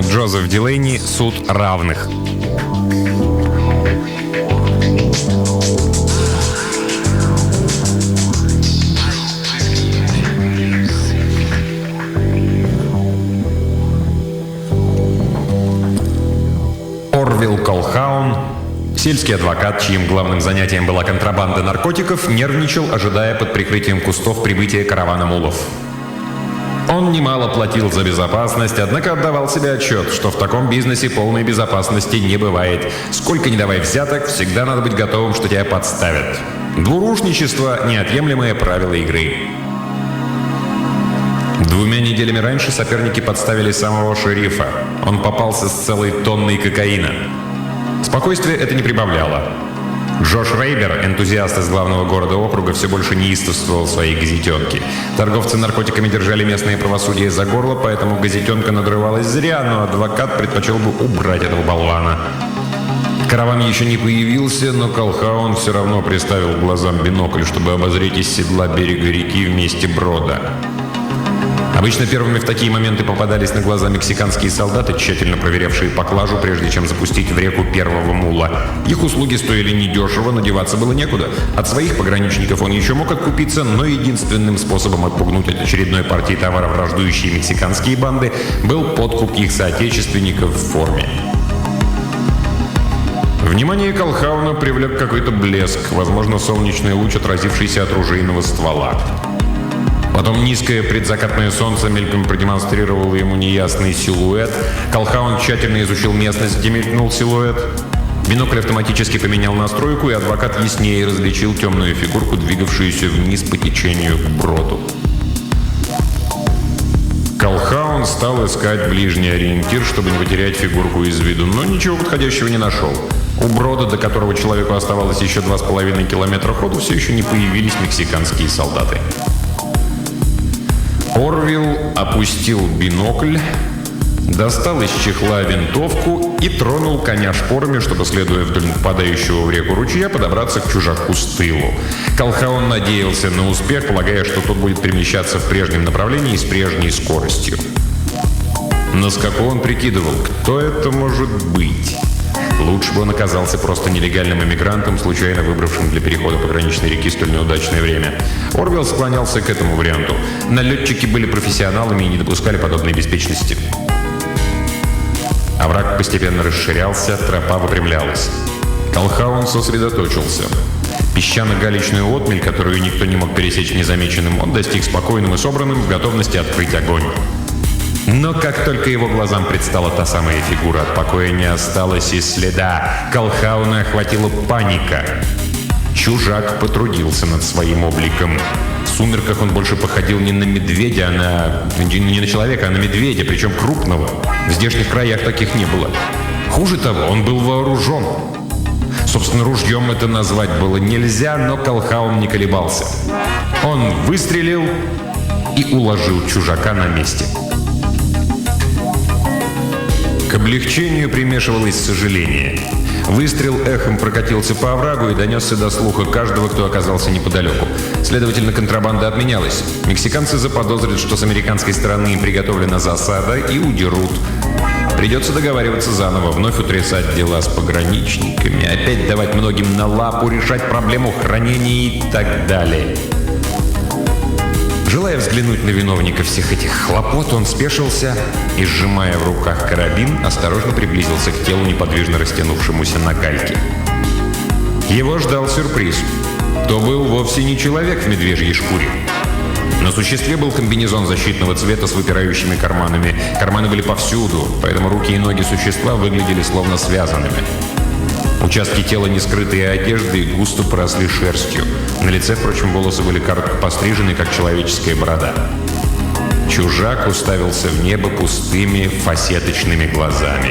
Джозеф Дилейни. Суд равных. Орвилл Колхаун, сельский адвокат, чьим главным занятием была контрабанда наркотиков, нервничал, ожидая под прикрытием кустов прибытия каравана мулов. Он немало платил за безопасность, однако отдавал себе отчет, что в таком бизнесе полной безопасности не бывает. Сколько ни давай взяток, всегда надо быть готовым, что тебя подставят. Двурушничество – неотъемлемое правило игры. 2 неделями раньше соперники подставили самого шерифа. Он попался с целой тонной кокаина. Спокойствие это не прибавляло. Джош Рейбер, энтузиаст из главного города округа, все больше неистовствовал в своей газетенке. Торговцы наркотиками держали местное правосудие за горло, поэтому газетенка надрывалась зря, но адвокат предпочел бы убрать этого болвана. Караван еще не появился, но Колхаун все равно приставил к глазам бинокль, чтобы обозреть из седла берега реки вместе брода. Обычно первыми в такие моменты попадались на глаза мексиканские солдаты, тщательно проверявшие поклажу, прежде чем запустить в реку первого мула. Их услуги стоили недешево, но деваться было некуда. От своих пограничников он еще мог откупиться, но единственным способом отпугнуть от очередной партии товара враждующие мексиканские банды был подкуп их соотечественников в форме. Внимание Колхауна привлек какой-то блеск, возможно, солнечный луч, отразившийся от ружейного ствола. Потом низкое предзакатное солнце мельком продемонстрировало ему неясный силуэт. Колхаун тщательно изучил местность, где мелькнул силуэт. Бинокль автоматически поменял настройку, и адвокат яснее различил темную фигурку, двигавшуюся вниз по течению к броду. Колхаун стал искать ближний ориентир, чтобы не потерять фигурку из виду, но ничего подходящего не нашел. У брода, до которого человеку оставалось еще 2,5 километра ходу, все еще не появились мексиканские солдаты. Орвилл опустил бинокль, достал из чехла винтовку и тронул коня шпорами, чтобы, следуя вдоль впадающего в реку ручья, подобраться к чужаку с тылу. Колхаун надеялся на успех, полагая, что тот будет перемещаться в прежнем направлении и с прежней скоростью. На скаку он прикидывал, кто это может быть. Лучше бы он оказался просто нелегальным эмигрантом, случайно выбравшим для перехода пограничной реки столь неудачное время. Орвилл склонялся к этому варианту. Налетчики были профессионалами и не допускали подобной беспечности. Овраг постепенно расширялся, тропа выпрямлялась. Колхаун сосредоточился. Песчано-галечную отмель, которую никто не мог пересечь незамеченным, он достиг спокойным и собранным, в готовности открыть огонь. Но как только его глазам предстала та самая фигура, от покоя не осталось и следа. Колхауна охватила паника. Чужак потрудился над своим обликом. В сумерках он больше походил не на медведя, не на человека, а на медведя, причем крупного. В здешних краях таких не было. Хуже того, он был вооружен. Собственно, ружьем это назвать было нельзя, но Колхаун не колебался. Он выстрелил и уложил чужака на месте. К облегчению примешивалось сожаление. Выстрел эхом прокатился по оврагу и донесся до слуха каждого, кто оказался неподалеку. Следовательно, контрабанда отменялась. Мексиканцы заподозрят, что с американской стороны им приготовлена засада, и удерут. Придется договариваться заново, вновь утрясать дела с пограничниками, опять давать многим на лапу, решать проблему хранения и так далее. Желая взглянуть на виновника всех этих хлопот, он спешился и, сжимая в руках карабин, осторожно приблизился к телу, неподвижно растянувшемуся на гальке. Его ждал сюрприз. То был вовсе не человек в медвежьей шкуре. На существе был комбинезон защитного цвета с выпирающими карманами. Карманы были повсюду, поэтому руки и ноги существа выглядели словно связанными. Участки тела, не скрытые одеждой, густо поросли шерстью. На лице, впрочем, волосы были коротко пострижены, как человеческая борода. Чужак уставился в небо пустыми фасеточными глазами.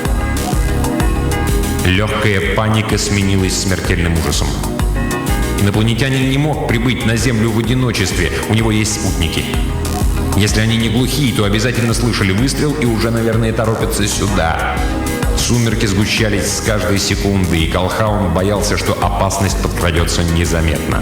Легкая паника сменилась смертельным ужасом. Инопланетянин не мог прибыть на Землю в одиночестве. У него есть спутники. Если они не глухие, то обязательно слышали выстрел и уже, наверное, торопятся сюда. Сумерки сгущались с каждой секунды, и Колхаун боялся, что опасность подкрадется незаметно.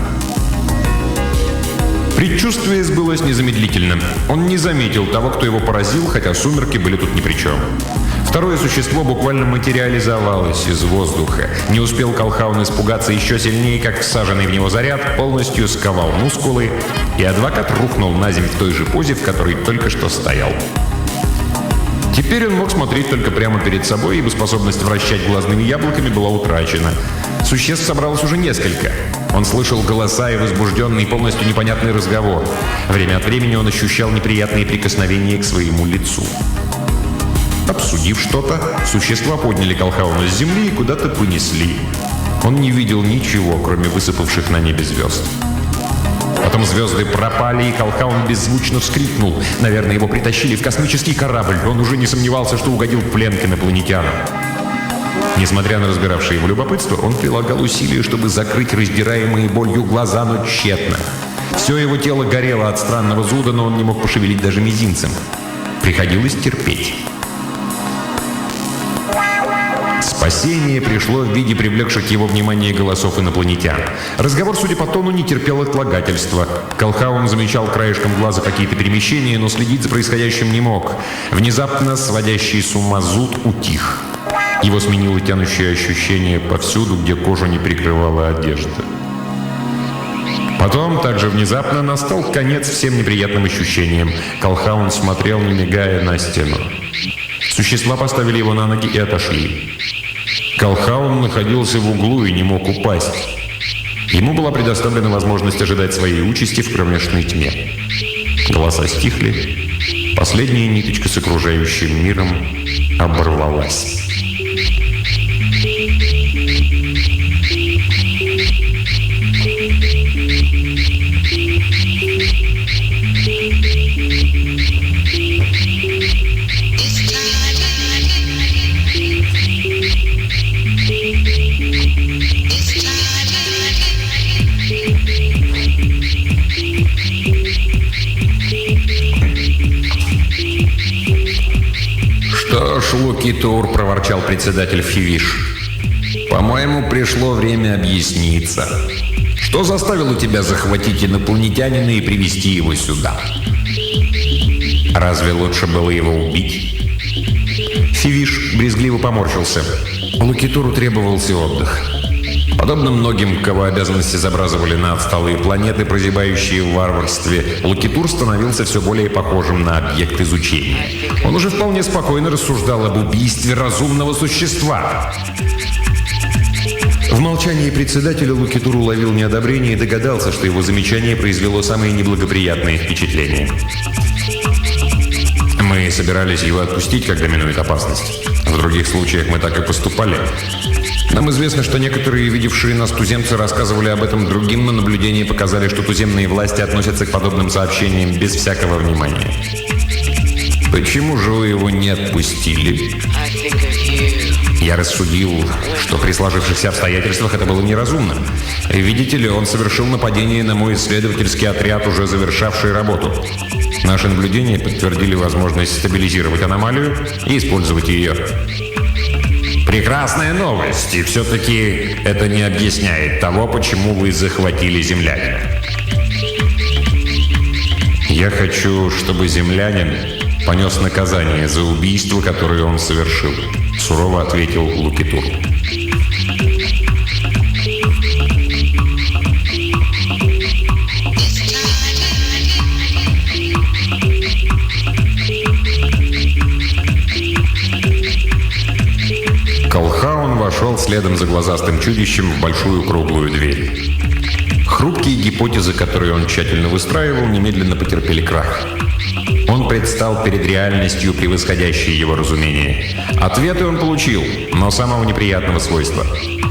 Предчувствие сбылось незамедлительно. Он не заметил того, кто его поразил, хотя сумерки были тут ни при чем. Второе существо буквально материализовалось из воздуха. Не успел Колхаун испугаться еще сильнее, как всаженный в него заряд полностью сковал мускулы, и адвокат рухнул на землю в той же позе, в которой только что стоял. Теперь он мог смотреть только прямо перед собой, ибо способность вращать глазными яблоками была утрачена. Существ собралось уже несколько. Он слышал голоса и возбужденный, полностью непонятный разговор. Время от времени он ощущал неприятные прикосновения к своему лицу. Обсудив что-то, существа подняли Колхауна с земли и куда-то понесли. Он не видел ничего, кроме высыпавших на небе звезд. Потом звезды пропали, и Колхаун беззвучно вскрикнул. Наверное, его притащили в космический корабль. Он уже не сомневался, что угодил в плен к инопланетянам. Несмотря на разбиравшее его любопытство, он прилагал усилия, чтобы закрыть раздираемые болью глаза, но тщетно. Все его тело горело от странного зуда, но он не мог пошевелить даже мизинцем. Приходилось терпеть. Спасение пришло в виде привлекших его внимание голосов инопланетян. Разговор, судя по тону, не терпел отлагательства. Колхаун замечал краешком глаза какие-то перемещения, но следить за происходящим не мог. Внезапно сводящий с ума зуд утих. Его сменило тянущее ощущение повсюду, где кожу не прикрывала одежда. Потом, также внезапно, настал конец всем неприятным ощущениям. Колхаун смотрел, не мигая, на стену. Существа поставили его на ноги и отошли. Колхаун находился в углу и не мог упасть. Ему была предоставлена возможность ожидать своей участи в кромешной тьме. Голоса стихли. Последняя ниточка с окружающим миром оборвалась. «Что ж, Лукитур», — проворчал председатель Фивиш, — «по-моему, пришло время объясниться. Что заставило тебя захватить инопланетянина и привести его сюда?» Разве лучше было его убить? Фивиш брезгливо поморщился. Лукитуру требовался отдых. Подобно многим, кого обязанности забрасывали на отсталые планеты, прозябающие в варварстве, Лукитур становился все более похожим на объект изучения. Он уже вполне спокойно рассуждал об убийстве разумного существа. В молчании председателя Лукитур уловил неодобрение и догадался, что его замечание произвело самые неблагоприятные впечатления. Мы собирались его отпустить, когда минует опасность. В других случаях мы так и поступали. Нам известно, что некоторые, видевшие нас туземцы, рассказывали об этом другим, но наблюдения показали, что туземные власти относятся к подобным сообщениям без всякого внимания. Почему же вы его не отпустили? Я рассудил, что при сложившихся обстоятельствах это было неразумно. Видите ли, он совершил нападение на мой исследовательский отряд, уже завершавший работу. Наши наблюдения подтвердили возможность стабилизировать аномалию и использовать ее. Прекрасная новость, и все-таки это не объясняет того, почему вы захватили землянина. Я хочу, чтобы землянин понес наказание за убийство, которое он совершил, сурово ответил Лукитур. Колхаун вошел следом за глазастым чудищем в большую круглую дверь. Хрупкие гипотезы, которые он тщательно выстраивал, немедленно потерпели крах. Он предстал перед реальностью, превосходящей его разумение. Ответы он получил, но самого неприятного свойства.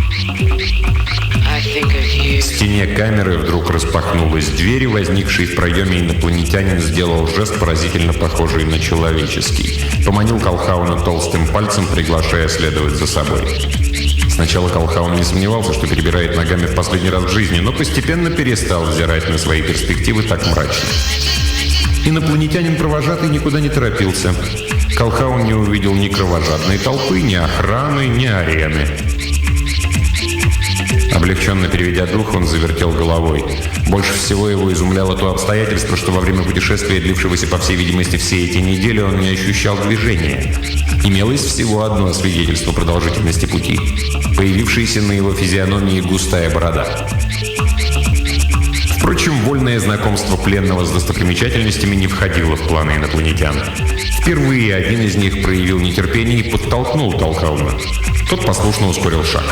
В стене камеры вдруг распахнулась дверь, и возникший в проеме инопланетянин сделал жест, поразительно похожий на человеческий. Поманил Колхауна толстым пальцем, приглашая следовать за собой. Сначала Колхаун не сомневался, что перебирает ногами в последний раз в жизни, но постепенно перестал взирать на свои перспективы так мрачно. Инопланетянин-провожатый никуда не торопился. Колхаун не увидел ни кровожадной толпы, ни охраны, ни арены. Облегченно переведя дух, он завертел головой. Больше всего его изумляло то обстоятельство, что во время путешествия, длившегося, по всей видимости, все эти недели, он не ощущал движения. Имелось всего одно свидетельство продолжительности пути. Появившаяся на его физиономии густая борода. Впрочем, вольное знакомство пленного с достопримечательностями не входило в планы инопланетян. Впервые один из них проявил нетерпение и подтолкнул Калхауна. Тот послушно ускорил шаг.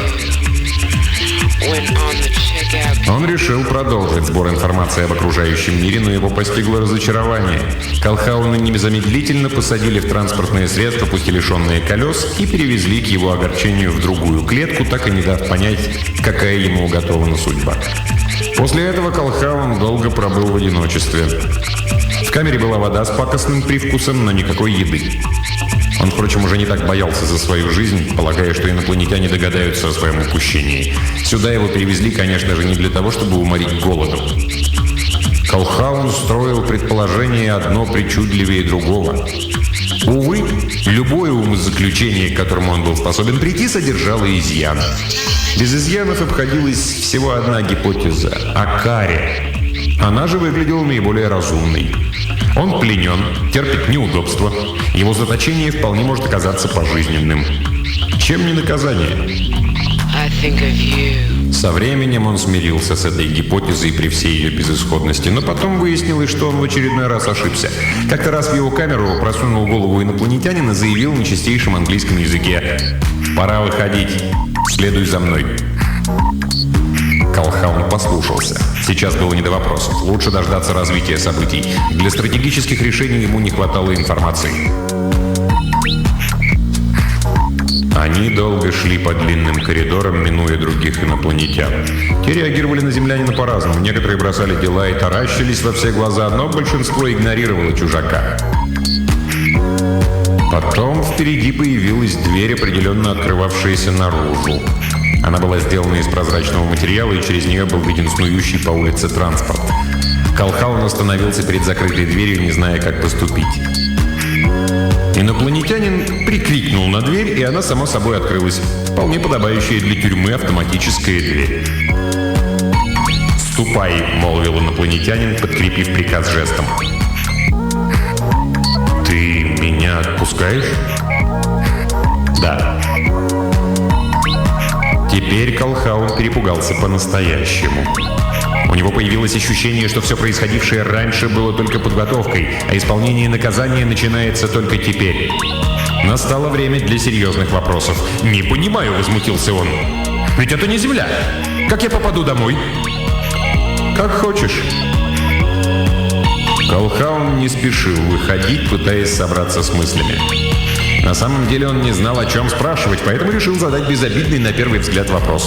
Он решил продолжить сбор информации об окружающем мире, но его постигло разочарование. Калхауна незамедлительно посадили в транспортное средство, пусть и лишенное колес, и перевезли к его огорчению в другую клетку, так и не дав понять, какая ему уготована судьба. После этого Калхаун долго пробыл в одиночестве. В камере была вода с пакостным привкусом, но никакой еды. Он, впрочем, уже не так боялся за свою жизнь, полагая, что инопланетяне догадаются о своем упущении. Сюда его привезли, конечно же, не для того, чтобы уморить голодом. Калхаун строил предположение одно причудливее другого. Увы, любое умозаключение, к которому он был способен прийти, содержало изъян. Без изъянов обходилась всего одна гипотеза – о каре. Она же выглядела наиболее разумной. Он пленен, терпит неудобства. Его заточение вполне может оказаться пожизненным. Чем не наказание? Со временем он смирился с этой гипотезой при всей ее безысходности, но потом выяснилось, что он в очередной раз ошибся. Как-то раз в его камеру просунул голову инопланетянин и заявил на чистейшем английском языке: «Пора выходить. Следуй за мной». Калхаун послушался. Сейчас было не до вопросов. Лучше дождаться развития событий. Для стратегических решений ему не хватало информации. Они долго шли по длинным коридорам, минуя других инопланетян. Те реагировали на землянина по-разному. Некоторые бросали дела и таращились во все глаза, но большинство игнорировало чужака. Потом впереди появилась дверь, определенно открывавшаяся наружу. Она была сделана из прозрачного материала, и через нее был виден снующий по улице транспорт. Калхаун остановился перед закрытой дверью, не зная, как поступить. Инопланетянин прикрикнул на дверь, и она само собой открылась. Вполне подобающая для тюрьмы автоматическая дверь. «Ступай», — молвил инопланетянин, подкрепив приказ жестом. «Ты меня отпускаешь?» «Да». Теперь Калхаун перепугался по-настоящему. У него появилось ощущение, что все происходившее раньше было только подготовкой, а исполнение наказания начинается только теперь. Настало время для серьезных вопросов. «Не понимаю», — возмутился он. «Ведь это не Земля. Как я попаду домой?» «Как хочешь». Калхаун не спешил выходить, пытаясь собраться с мыслями. На самом деле он не знал, о чем спрашивать, поэтому решил задать безобидный на первый взгляд вопрос.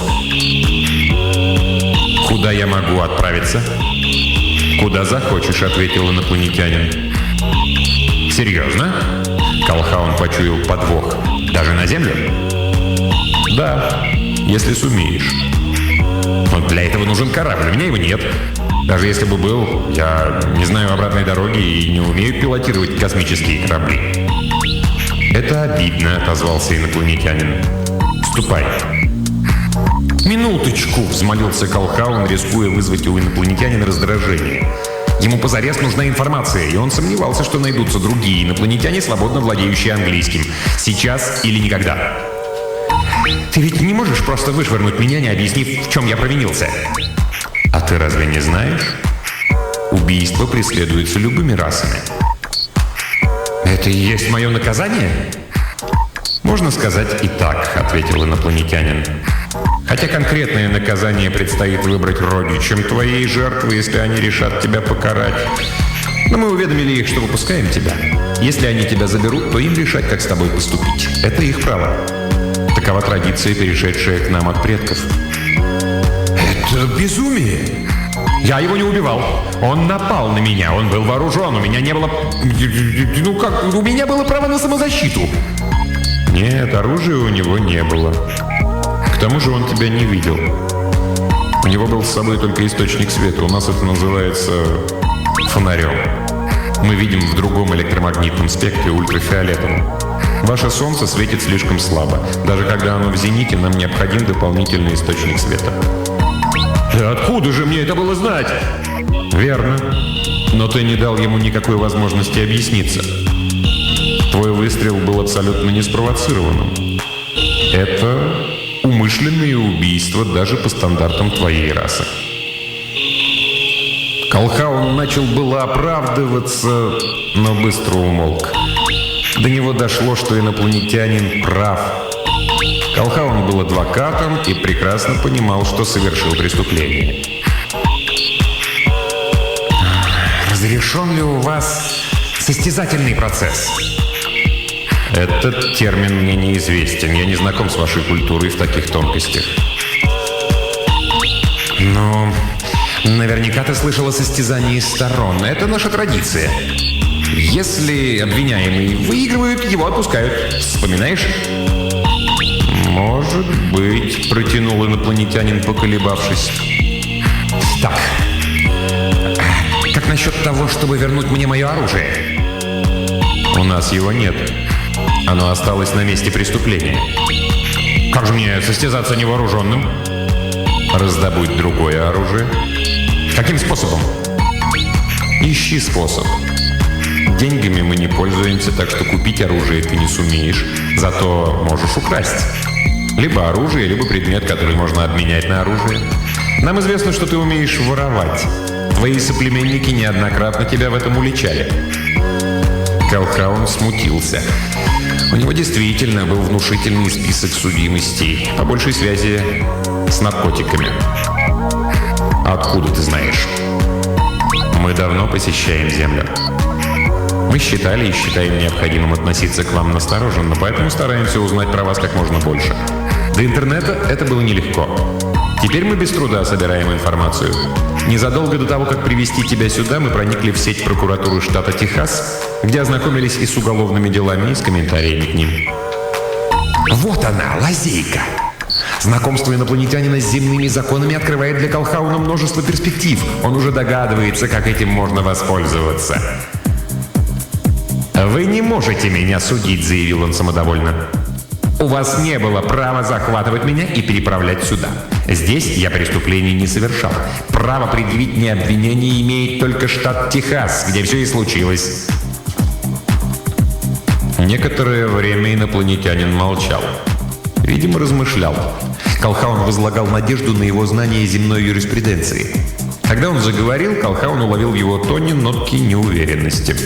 «Куда я могу отправиться?» «Куда захочешь», — ответил инопланетянин. «Серьезно?» Калхаун почуял подвох. «Даже на Землю?» «Да, если сумеешь». «Но для этого нужен корабль, у меня его нет. Даже если бы был, я не знаю обратной дороги и не умею пилотировать космические корабли». «Это обидно», — отозвался инопланетянин. «Ступай». «Минуточку», — взмолился Калхаун, рискуя вызвать у инопланетянина раздражение. Ему позарез нужна информация, и он сомневался, что найдутся другие инопланетяне, свободно владеющие английским. Сейчас или никогда. «Ты ведь не можешь просто вышвырнуть меня, не объяснив, в чем я провинился?» «А ты разве не знаешь? Убийство преследуется любыми расами». «Это и есть мое наказание?» «Можно сказать и так», — ответил инопланетянин. «Хотя конкретное наказание предстоит выбрать родичам твоей жертвы, если они решат тебя покарать. Но мы уведомили их, что выпускаем тебя. Если они тебя заберут, то им решать, как с тобой поступить. Это их право. Такова традиция, перешедшая к нам от предков». «Это безумие!» «Я его не убивал. Он напал на меня. Он был вооружен. У меня не было... У меня было право на самозащиту». «Нет, оружия у него не было. К тому же он тебя не видел. У него был с собой только источник света. У нас это называется фонарем. Мы видим в другом электромагнитном спектре, ультрафиолетовом. Ваше солнце светит слишком слабо. Даже когда оно в зените, нам необходим дополнительный источник света». Откуда же мне это было знать? Верно. Но ты не дал ему никакой возможности объясниться. Твой выстрел был абсолютно неспровоцированным. Это умышленное убийство даже по стандартам твоей расы. Колхаун начал было оправдываться, но быстро умолк. До него дошло, что инопланетянин прав. Колхаун был адвокатом и прекрасно понимал, что совершил преступление. «Разрешен ли у вас состязательный процесс?» Этот термин мне неизвестен. Я не знаком с вашей культурой в таких тонкостях. Но наверняка ты слышал о состязании сторон. Это наша традиция. Если обвиняемые выигрывают, его отпускают. Вспоминаешь? Может быть, протянул инопланетянин, поколебавшись. Так. Как насчет того, чтобы вернуть мне мое оружие? У нас его нет. Оно осталось на месте преступления. Как же мне состязаться невооруженным? Раздобудь другое оружие. Каким способом? Ищи способ. Деньгами мы не пользуемся, так что купить оружие ты не сумеешь. Зато можешь украсть. Либо оружие, либо предмет, который можно обменять на оружие. Нам известно, что ты умеешь воровать. Твои соплеменники неоднократно тебя в этом уличали. Колхаун смутился. У него действительно был внушительный список судимостей, по большей связи с наркотиками. Откуда ты знаешь? Мы давно посещаем Землю. Мы считали и считаем необходимым относиться к вам настороженно, поэтому стараемся узнать про вас как можно больше. До интернета это было нелегко. Теперь мы без труда собираем информацию. Незадолго до того, как привезти тебя сюда, мы проникли в сеть прокуратуры штата Техас, где ознакомились и с уголовными делами, и с комментариями к ним. Вот она, лазейка. Знакомство инопланетянина с земными законами открывает для Колхауна множество перспектив. Он уже догадывается, как этим можно воспользоваться. «Вы не можете меня судить», — заявил он самодовольно. «У вас не было права захватывать меня и переправлять сюда. Здесь я преступлений не совершал. Право предъявить мне обвинение имеет только штат Техас, где все и случилось». Некоторое время инопланетянин молчал. Видимо, размышлял. Колхаун возлагал надежду на его знание земной юриспруденции. Когда он заговорил, Колхаун уловил в его тоне нотки неуверенности.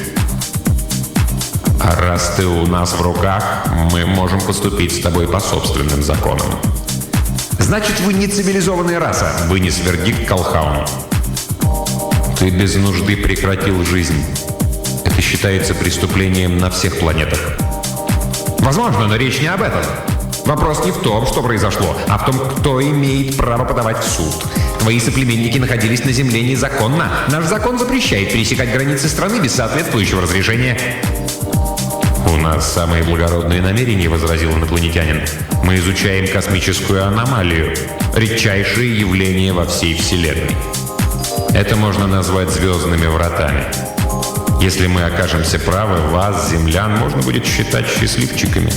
«А раз ты у нас в руках, мы можем поступить с тобой по собственным законам». «Значит, вы не цивилизованная раса», — вынес вердикт Колхаун. «Ты без нужды прекратил жизнь. Это считается преступлением на всех планетах». «Возможно, но речь не об этом. Вопрос не в том, что произошло, а в том, кто имеет право подавать в суд. Твои соплеменники находились на Земле незаконно. Наш закон запрещает пересекать границы страны без соответствующего разрешения». «У нас самые благородные намерения», — возразил инопланетянин. «Мы изучаем космическую аномалию, редчайшее явление во всей Вселенной. Это можно назвать звездными вратами. Если мы окажемся правы, вас, землян, можно будет считать счастливчиками».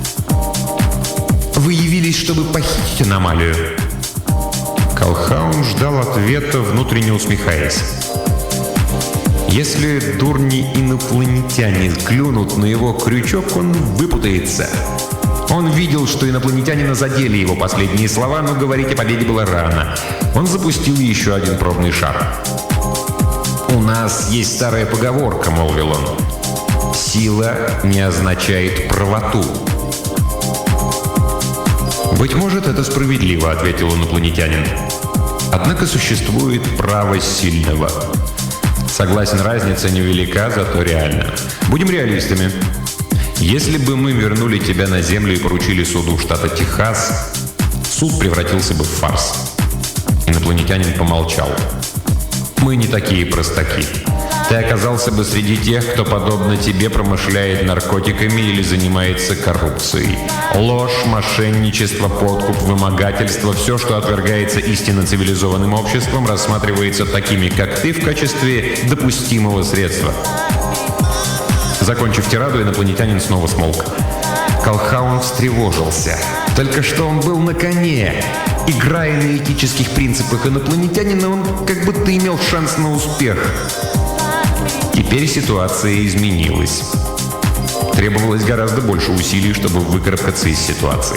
«Вы явились, чтобы похитить аномалию?» Колхаун ждал ответа, внутренне усмехаясь. Если дурни-инопланетяне клюнут на его крючок, он выпутается. Он видел, что инопланетянина задели его последние слова, но говорить о победе было рано. Он запустил еще один пробный шар. «У нас есть старая поговорка», — молвил он. «Сила не означает правоту». «Быть может, это справедливо», — ответил инопланетянин. «Однако существует право сильного». Согласен, разница невелика, зато реальна. Будем реалистами. Если бы мы вернули тебя на Землю и поручили суду штата Техас, суд превратился бы в фарс. Инопланетянин помолчал. Мы не такие простаки. Ты оказался бы среди тех, кто, подобно тебе, промышляет наркотиками или занимается коррупцией. Ложь, мошенничество, подкуп, вымогательство – все, что отвергается истинно цивилизованным обществом, рассматривается такими, как ты, в качестве допустимого средства. Закончив тираду, инопланетянин снова смолк. Колхаун встревожился. Только что он был на коне. Играя на этических принципах инопланетянина, он как будто имел шанс на успех. Теперь ситуация изменилась. Требовалось гораздо больше усилий, чтобы выкарабкаться из ситуации.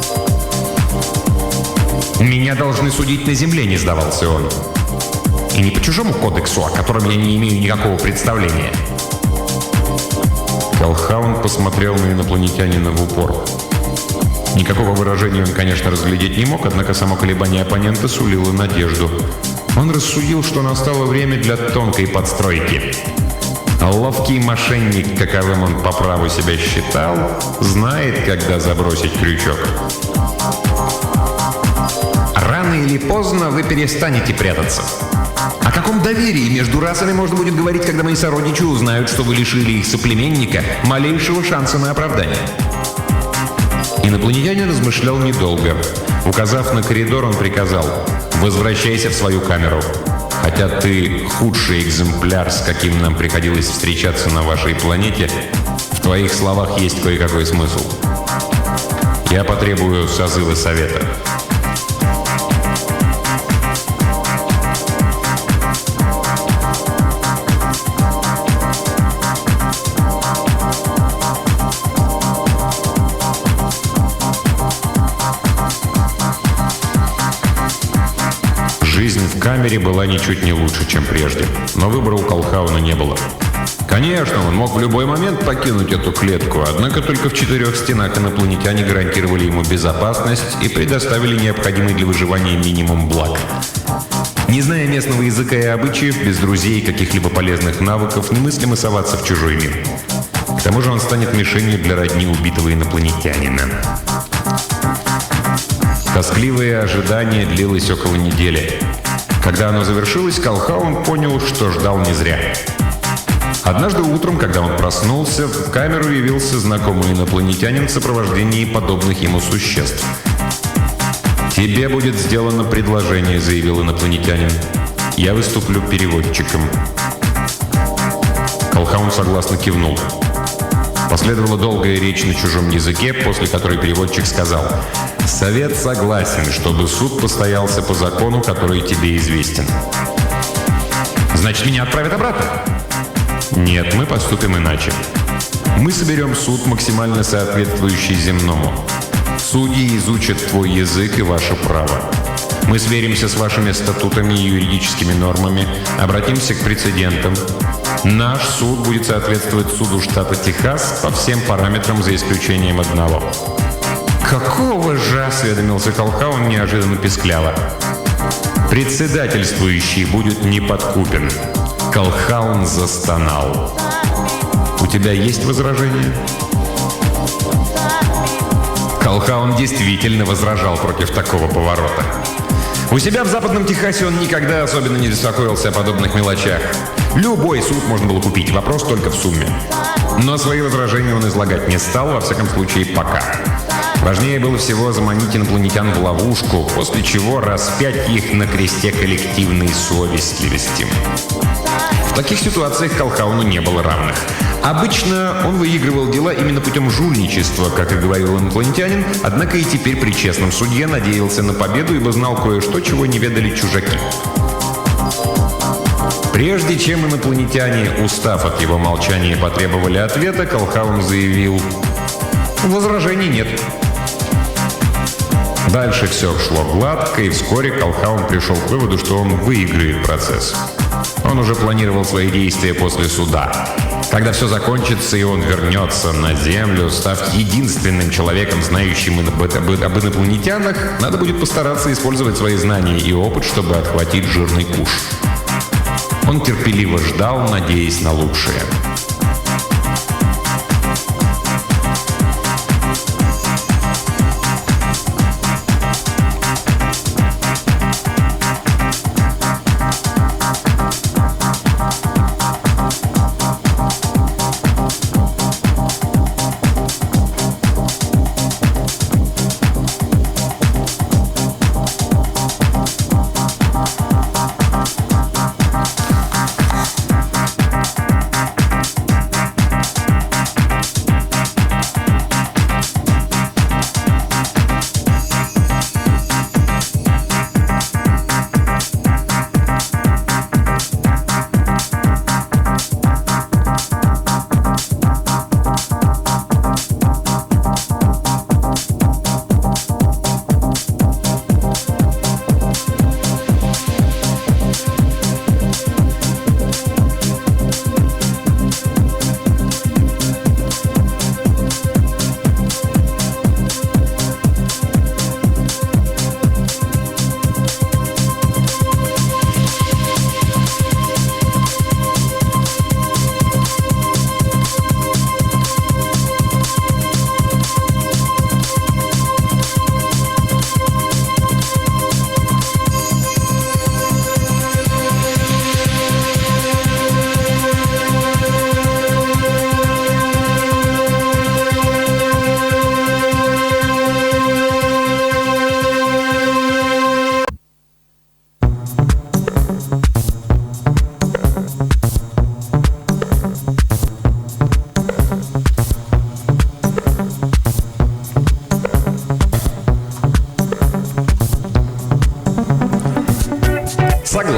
«Меня должны судить на Земле», — не сдавался он. «И не по чужому кодексу, о котором я не имею никакого представления». Колхаунд посмотрел на инопланетянина в упор. Никакого выражения он, конечно, разглядеть не мог, однако само колебание оппонента сулило надежду. Он рассудил, что настало время для тонкой подстройки. Ловкий мошенник, каковым он по праву себя считал, знает, когда забросить крючок. «Рано или поздно вы перестанете прятаться. О каком доверии между расами можно будет говорить, когда мои сородичи узнают, что вы лишили их соплеменника малейшего шанса на оправдание?» Инопланетянин размышлял недолго. Указав на коридор, он приказал: «Возвращайся в свою камеру. Хотя ты худший экземпляр, с каким нам приходилось встречаться на вашей планете, в твоих словах есть кое-какой смысл. Я потребую созыва совета». Жизнь в камере была ничуть не лучше, чем прежде, но выбора у Колхауна не было. Конечно, он мог в любой момент покинуть эту клетку, однако только в 4 стенах инопланетяне гарантировали ему безопасность и предоставили необходимый для выживания минимум благ. Не зная местного языка и обычаев, без друзей и каких-либо полезных навыков, немыслимо соваться в чужой мир. К тому же он станет мишенью для родни убитого инопланетянина. Тоскливое ожидание длилось около недели. Когда оно завершилось, Колхаунд понял, что ждал не зря. Однажды утром, когда он проснулся, в камеру явился знакомый инопланетянин в сопровождении подобных ему существ. «Тебе будет сделано предложение», — заявил инопланетянин. «Я выступлю переводчиком». Колхаунд согласно кивнул. Последовала долгая речь на чужом языке, после которой переводчик сказал: «Совет согласен, чтобы суд постоялся по закону, который тебе известен». «Значит, меня отправят обратно?» «Нет, мы поступим иначе. Мы соберем суд, максимально соответствующий земному. Судьи изучат твой язык и ваше право. Мы сверимся с вашими статутами и юридическими нормами, обратимся к прецедентам. Наш суд будет соответствовать суду штата Техас по всем параметрам, за исключением одного». «Какого же?» — осведомился Колхаун неожиданно пискляво. «Председательствующий будет неподкупен». Колхаун застонал. «У тебя есть возражения?» Колхаун действительно возражал против такого поворота. У себя в Западном Техасе он никогда особенно не беспокоился о подобных мелочах. Любой суд можно было купить, вопрос только в сумме. Но свои возражения он излагать не стал, во всяком случае, пока. Важнее было всего заманить инопланетян в ловушку, после чего распять их на кресте коллективной совестливости. В таких ситуациях Колхауну не было равных. Обычно он выигрывал дела именно путем жульничества, как и говорил инопланетянин, однако и теперь при честном суде надеялся на победу, ибо знал кое-что, чего не ведали чужаки. Прежде чем инопланетяне, устав от его молчания, потребовали ответа, Колхаун заявил: «Возражений нет». Дальше все шло гладко, и вскоре Колхаун пришел к выводу, что он выиграет процесс. Он уже планировал свои действия после суда. Когда все закончится, и он вернется на Землю, став единственным человеком, знающим об инопланетянах, надо будет постараться использовать свои знания и опыт, чтобы отхватить жирный куш. Он терпеливо ждал, надеясь на лучшее.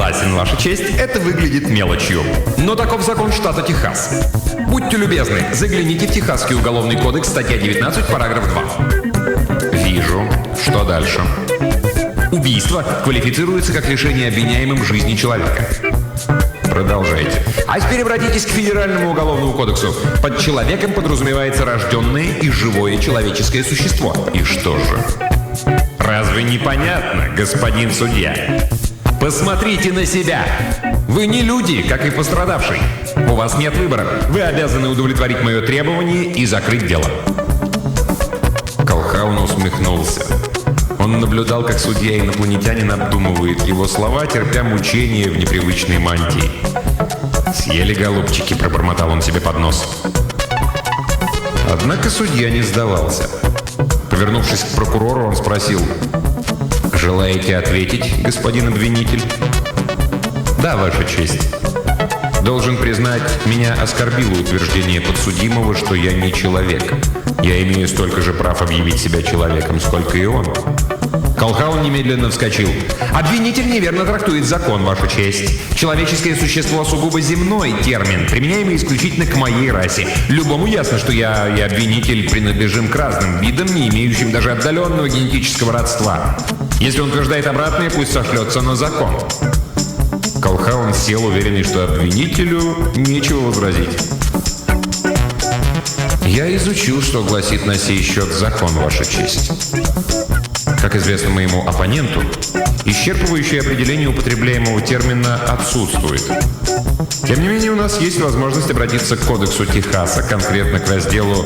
Согласен, Ваша честь, это выглядит мелочью. Но таков закон штата Техас. Будьте любезны, загляните в Техасский уголовный кодекс, статья 19, параграф 2. Вижу. Что дальше? Убийство квалифицируется как лишение обвиняемым жизни человека. Продолжайте. А теперь обратитесь к Федеральному уголовному кодексу. Под человеком подразумевается рожденное и живое человеческое существо. И что же? Разве не понятно, господин судья? Посмотрите на себя. Вы не люди, как и пострадавший. У вас нет выбора. Вы обязаны удовлетворить мое требование и закрыть дело. Колхаун усмехнулся. Он наблюдал, как судья-инопланетянин обдумывает его слова, терпя мучения в непривычной мантии. «Съели, голубчики», — пробормотал он себе под нос. Однако судья не сдавался. Повернувшись к прокурору, он спросил: «Желаете ответить, господин обвинитель?» «Да, Ваша честь. Должен признать, меня оскорбило утверждение подсудимого, что я не человек. Я имею столько же прав объявить себя человеком, сколько и он». Колхаун немедленно вскочил. «Обвинитель неверно трактует закон, Ваша честь. Человеческое существо — сугубо земной термин, применяемый исключительно к моей расе. Любому ясно, что я и обвинитель принадлежим к разным видам, не имеющим даже отдаленного генетического родства. Если он утверждает обратное, пусть сошлется на закон». Колхаун сел, уверенный, что обвинителю нечего возразить. «Я изучил, что гласит на сей счет закон, Ваша честь. Как известно моему оппоненту, исчерпывающее определение употребляемого термина отсутствует. Тем не менее, у нас есть возможность обратиться к Кодексу Техаса, конкретно к разделу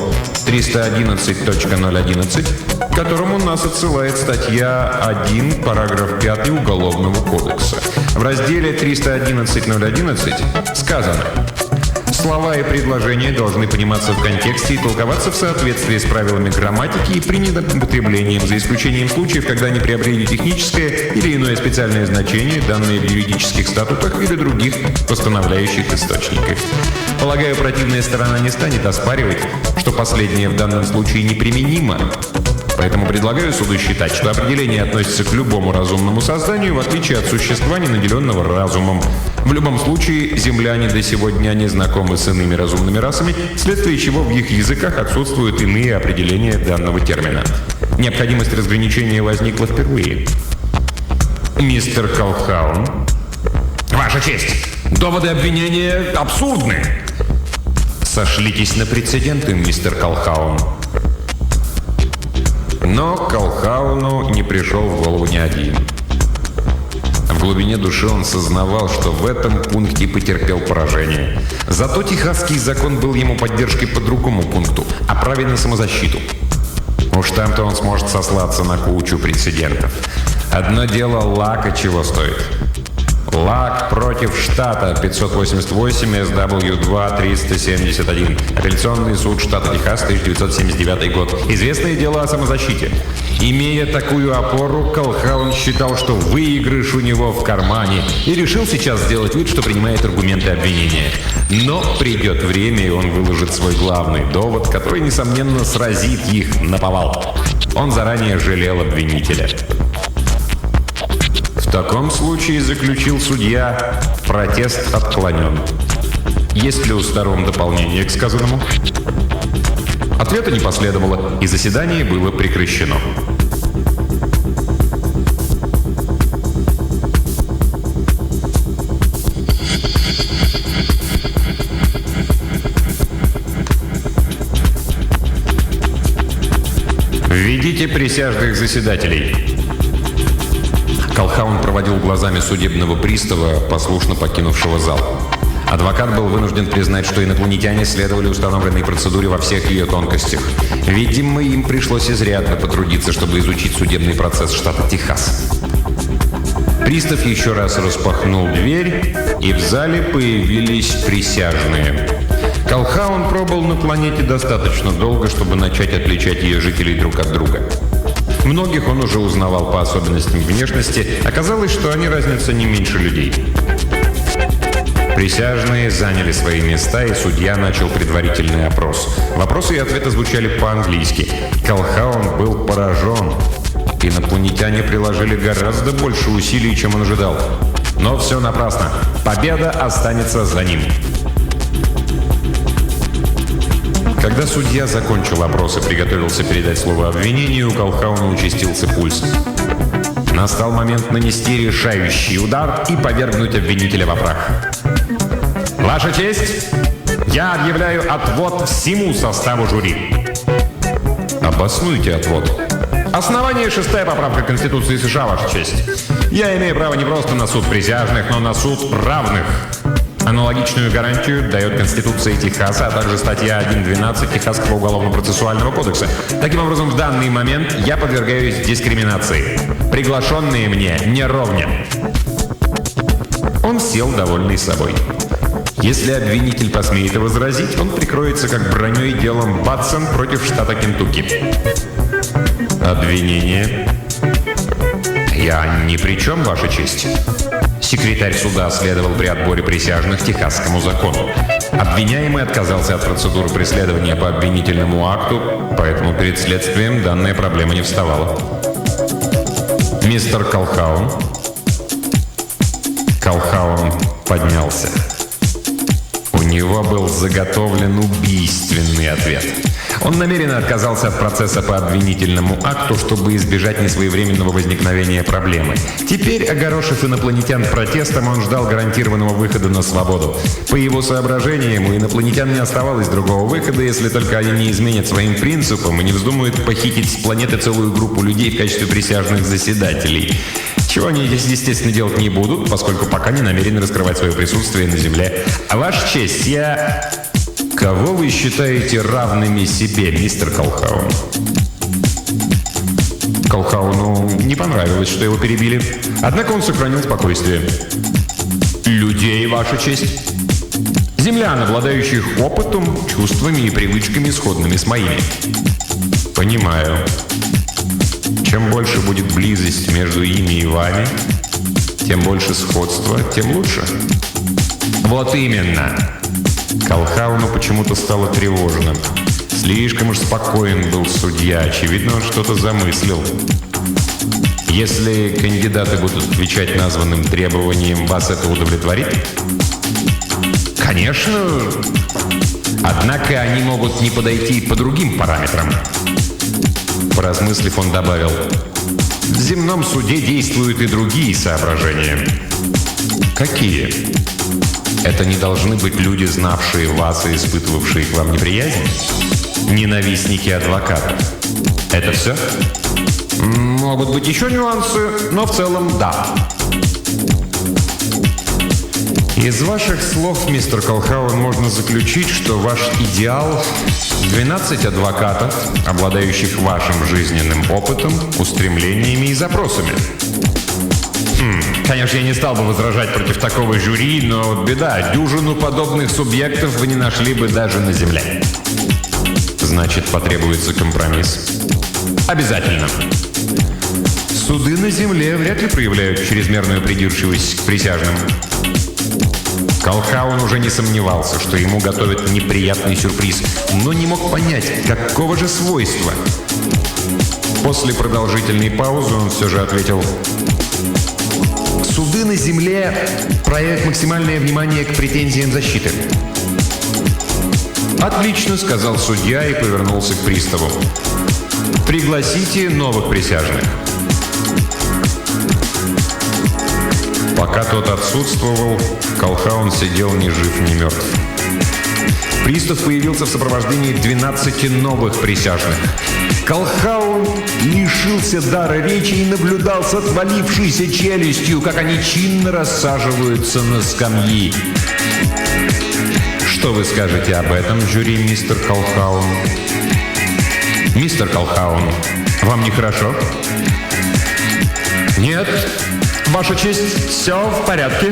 311.011, к которому нас отсылает статья 1, параграф 5 Уголовного кодекса. В разделе 311.011 сказано: слова и предложения должны пониматься в контексте и толковаться в соответствии с правилами грамматики и принятым употреблением, за исключением случаев, когда они приобрели техническое или иное специальное значение, данные в юридических статутах или других постановляющих источниках. Полагаю, противная сторона не станет оспаривать, что последнее в данном случае неприменимо. Поэтому предлагаю суду считать, что определение относится к любому разумному созданию, в отличие от существа, не наделенного разумом. В любом случае, земляне до сего дня не знакомы с иными разумными расами, вследствие чего в их языках отсутствуют иные определения данного термина. Необходимость разграничения возникла впервые. Мистер Колхаун. Ваша честь, доводы обвинения абсурдны. Сошлитесь на прецеденты, мистер Колхаун. Но Колхауну не пришел в голову ни один. В глубине души он сознавал, что в этом пункте потерпел поражение. Зато техасский закон был ему поддержкой по другому пункту – о праве на самозащиту. Уж там-то он сможет сослаться на кучу прецедентов. Одно дело Лака чего стоит. Лак против штата 588 SW2 371. Апелляционный суд штата Техас, 1979 год. Известное дело о самозащите. Имея такую опору, Колхаун считал, что выигрыш у него в кармане, и решил сейчас сделать вид, что принимает аргументы обвинения. Но придет время, и он выложит свой главный довод, который, несомненно, сразит их наповал. Он заранее жалел обвинителя. В таком случае, заключил судья, протест отклонен. Есть ли у сторон дополнение к сказанному? Ответа не последовало, и заседание было прекращено. Введите присяжных заседателей. Колхаун проводил глазами судебного пристава, послушно покинувшего зал. Адвокат был вынужден признать, что инопланетяне следовали установленной процедуре во всех ее тонкостях. Видимо, им пришлось изрядно потрудиться, чтобы изучить судебный процесс штата Техас. Пристав еще раз распахнул дверь, и в зале появились присяжные. Колхаун пробыл на планете достаточно долго, чтобы начать отличать ее жителей друг от друга. Многих он уже узнавал по особенностям внешности. Оказалось, что они разнятся не меньше людей. Присяжные заняли свои места, и судья начал предварительный опрос. Вопросы и ответы звучали по-английски. Колхаун был поражен. Инопланетяне приложили гораздо больше усилий, чем он ожидал. Но все напрасно. Победа останется за ним. Когда судья закончил опрос и приготовился передать слово обвинению, у Колхауна участился пульс. Настал момент нанести решающий удар и повергнуть обвинителя во прах. «Ваша честь, я объявляю отвод всему составу жюри». «Обоснуйте отвод». Основание 6-я поправка Конституции США, Ваша честь. Я имею право не просто на суд присяжных, но на суд равных. Аналогичную гарантию дает Конституция Техаса, а также статья 1.12 Техасского уголовно-процессуального кодекса. Таким образом, в данный момент я подвергаюсь дискриминации. Приглашенные мне не ровня. Он сел, довольный собой. Если обвинитель посмеет возразить, он прикроется как броней делом Батсон против штата Кентукки. Обвинение. Я ни при чем, Ваша честь. Секретарь суда следовал при отборе присяжных техасскому закону. Обвиняемый отказался от процедуры преследования по обвинительному акту, поэтому перед следствием данная проблема не вставала. Мистер Колхаун. Колхаун поднялся. У него был заготовлен убийственный ответ. Он намеренно отказался от процесса по обвинительному акту, чтобы избежать несвоевременного возникновения проблемы. Теперь, огорошив инопланетян протестом, он ждал гарантированного выхода на свободу. По его соображениям, у инопланетян не оставалось другого выхода, если только они не изменят своим принципам и не вздумают похитить с планеты целую группу людей в качестве присяжных заседателей. Чего они, естественно, делать не будут, поскольку пока не намерены раскрывать свое присутствие на Земле. А Ваша честь, я... Кого вы считаете равными себе, мистер Колхаун? Колхауну не понравилось, что его перебили. Однако он сохранил спокойствие. Людей, Ваша честь. Землян, обладающих опытом, чувствами и привычками, сходными с моими. Понимаю. Чем больше будет близость между ими и вами, тем больше сходства, тем лучше. Вот именно. Колхауну почему-то стало тревожно. Слишком уж спокоен был судья. Очевидно, он что-то замыслил. Если кандидаты будут отвечать названным требованиям, вас это удовлетворит? Конечно. Однако они могут не подойти по другим параметрам. Поразмыслив, он добавил: в земном суде действуют и другие соображения. Какие? Это не должны быть люди, знавшие вас и испытывавшие к вам неприязнь? Ненавистники адвоката. Это все? Могут быть еще нюансы, но в целом да. Из ваших слов, мистер Колхаун, можно заключить, что ваш идеал – 12 адвокатов, обладающих вашим жизненным опытом, устремлениями и запросами. Конечно, я не стал бы возражать против такого жюри, но беда, дюжину подобных субъектов вы не нашли бы даже на Земле. Значит, потребуется компромисс. Обязательно. Суды на Земле вряд ли проявляют чрезмерную придирчивость к присяжным. Колхаун уже не сомневался, что ему готовят неприятный сюрприз, но не мог понять, какого же свойства. После продолжительной паузы он все же ответил: суды на Земле проявят максимальное внимание к претензиям защиты. «Отлично», — сказал судья и повернулся к приставу. «Пригласите новых присяжных». Пока тот отсутствовал, Колхаун сидел ни жив, ни мертв. Пристав появился в сопровождении 12 новых присяжных. Колхаун лишился дара речи и наблюдал с отвалившейся челюстью, как они чинно рассаживаются на скамьи. Что вы скажете об этом, жюри, мистер Колхаун? Мистер Колхаун, вам нехорошо? Нет, Ваша честь, все в порядке.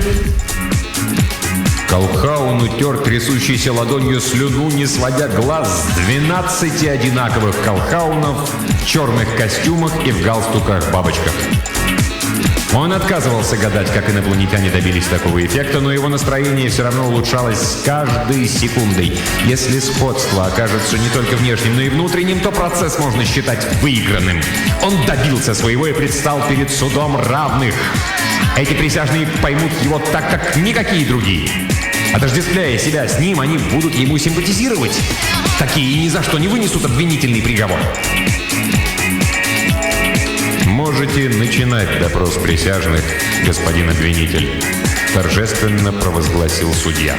Колхаун утер трясущейся ладонью слюну, не сводя глаз с 12 одинаковых колхаунов в черных костюмах и в галстуках-бабочках. Он отказывался гадать, как инопланетяне добились такого эффекта, но его настроение все равно улучшалось с каждой секундой. Если сходство окажется не только внешним, но и внутренним, то процесс можно считать выигранным. Он добился своего и предстал перед судом равных. Эти присяжные поймут его так, как никакие другие. Отождествляя себя с ним, они будут ему симпатизировать. Такие ни за что не вынесут обвинительный приговор. «Можете начинать допрос присяжных, господин обвинитель», — торжественно провозгласил судья.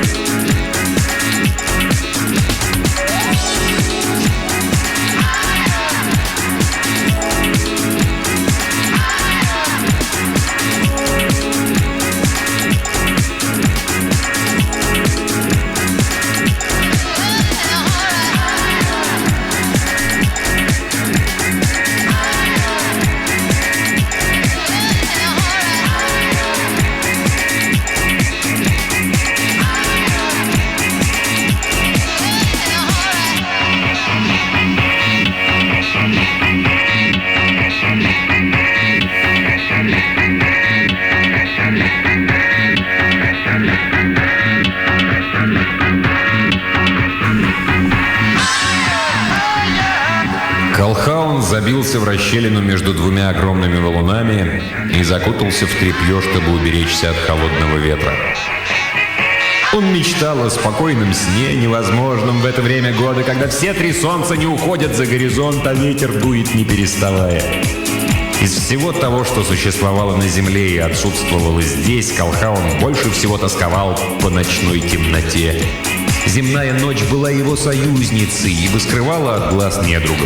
Колхаун забился в расщелину между двумя огромными валунами и закутался в тряпье, чтобы уберечься от холодного ветра. Он мечтал о спокойном сне, невозможном в это время года, когда все три солнца не уходят за горизонт, а ветер дует не переставая. Из всего того, что существовало на земле и отсутствовало здесь, Колхаун больше всего тосковал по ночной темноте. Земная ночь была его союзницей, ибо скрывала от глаз недругов.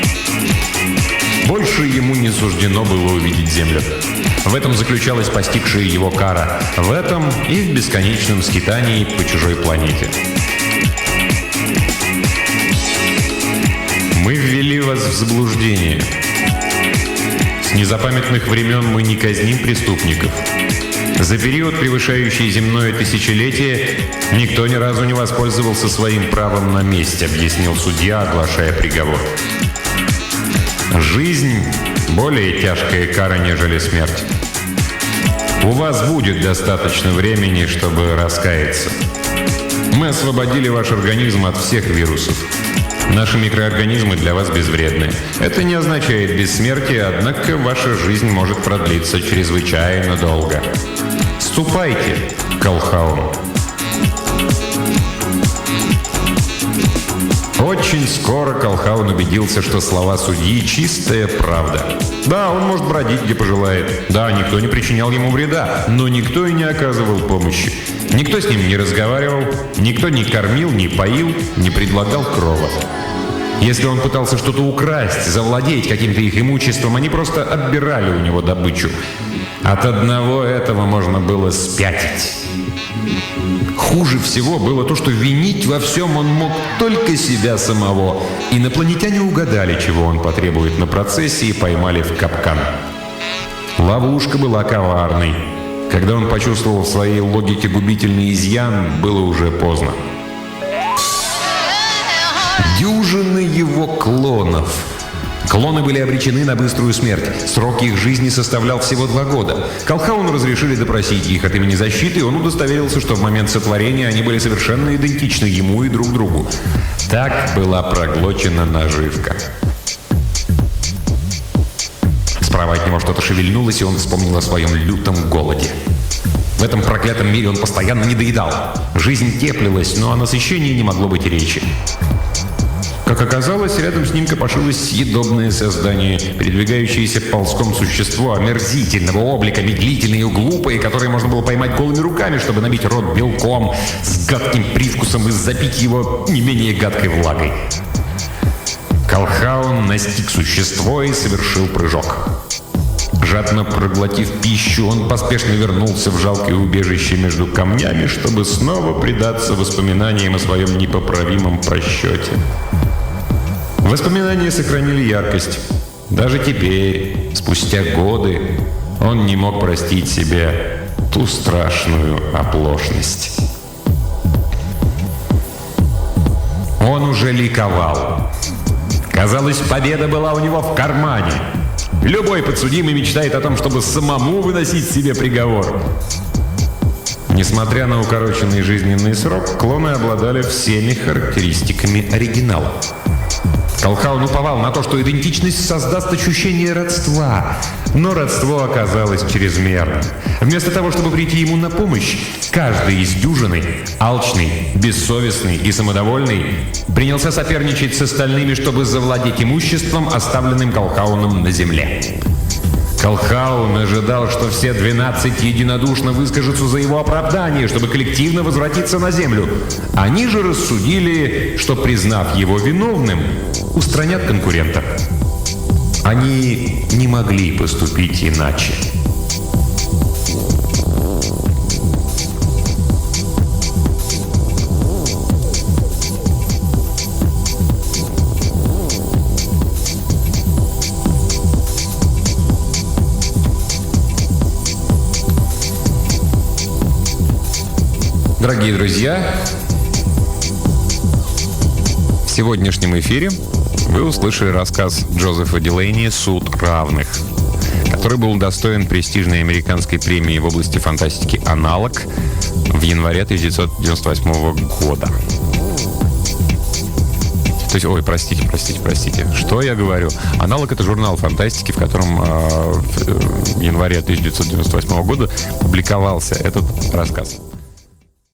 Больше ему не суждено было увидеть землю. В этом заключалась постигшая его кара. В этом и в бесконечном скитании по чужой планете. Мы ввели вас в заблуждение. С незапамятных времен мы не казним преступников. За период, превышающий земное тысячелетие, никто ни разу не воспользовался своим правом на месть, объяснил судья, оглашая приговор. Жизнь – более тяжкая кара, нежели смерть. У вас будет достаточно времени, чтобы раскаяться. Мы освободили ваш организм от всех вирусов. Наши микроорганизмы для вас безвредны. Это не означает бессмертие, однако ваша жизнь может продлиться чрезвычайно долго. Ступайте, Колхаун. Очень скоро Колхаун убедился, что слова судьи – чистая правда. Да, он может бродить, где пожелает. Да, никто не причинял ему вреда, но никто и не оказывал помощи. Никто с ним не разговаривал, никто не кормил, не поил, не предлагал крова. Если он пытался что-то украсть, завладеть каким-то их имуществом, они просто отбирали у него добычу. От одного этого можно было спятить. Хуже всего было то, что винить во всем он мог только себя самого. Инопланетяне угадали, чего он потребует на процессе, и поймали в капкан. Ловушка была коварной. Когда он почувствовал в своей логике губительный изъян, было уже поздно. Дюжины его клонов. Клоны были обречены на быструю смерть. Срок их жизни составлял всего 2 года. Колхауну разрешили допросить их от имени защиты, и он удостоверился, что в момент сотворения они были совершенно идентичны ему и друг другу. Так была проглочена наживка. Справа от него что-то шевельнулось, и он вспомнил о своем лютом голоде. В этом проклятом мире он постоянно недоедал. Жизнь теплилась, но о насыщении не могло быть и речи. Как оказалось, рядом с ним копошилось съедобное создание, передвигающееся ползком существо омерзительного облика, медлительное и глупое, которое можно было поймать голыми руками, чтобы набить рот белком с гадким привкусом и запить его не менее гадкой влагой. Колхаун настиг существо и совершил прыжок. Жадно проглотив пищу, он поспешно вернулся в жалкое убежище между камнями, чтобы снова предаться воспоминаниям о своем непоправимом просчете. Воспоминания сохранили яркость. Даже теперь, спустя годы, он не мог простить себе ту страшную оплошность. Он уже ликовал. Казалось, победа была у него в кармане. Любой подсудимый мечтает о том, чтобы самому выносить себе приговор. Несмотря на укороченный жизненный срок, клоны обладали всеми характеристиками оригинала. Колхаун уповал на то, что идентичность создаст ощущение родства. Но родство оказалось чрезмерным. Вместо того, чтобы прийти ему на помощь, каждый из дюжины, алчный, бессовестный и самодовольный, принялся соперничать с остальными, чтобы завладеть имуществом, оставленным Колхауном на земле. Колхаун ожидал, что все 12 единодушно выскажутся за его оправдание, чтобы коллективно возвратиться на землю. Они же рассудили, что, признав его виновным, устранят конкурента. Они не могли поступить иначе. Дорогие друзья, в сегодняшнем эфире вы услышали рассказ Джозефа Дилейни «Суд равных», который был удостоен престижной американской премии в области фантастики «Аналог» в январе 1998 года. То есть, простите, что я говорю? «Аналог» — это журнал фантастики, в котором в январе 1998 года публиковался этот рассказ.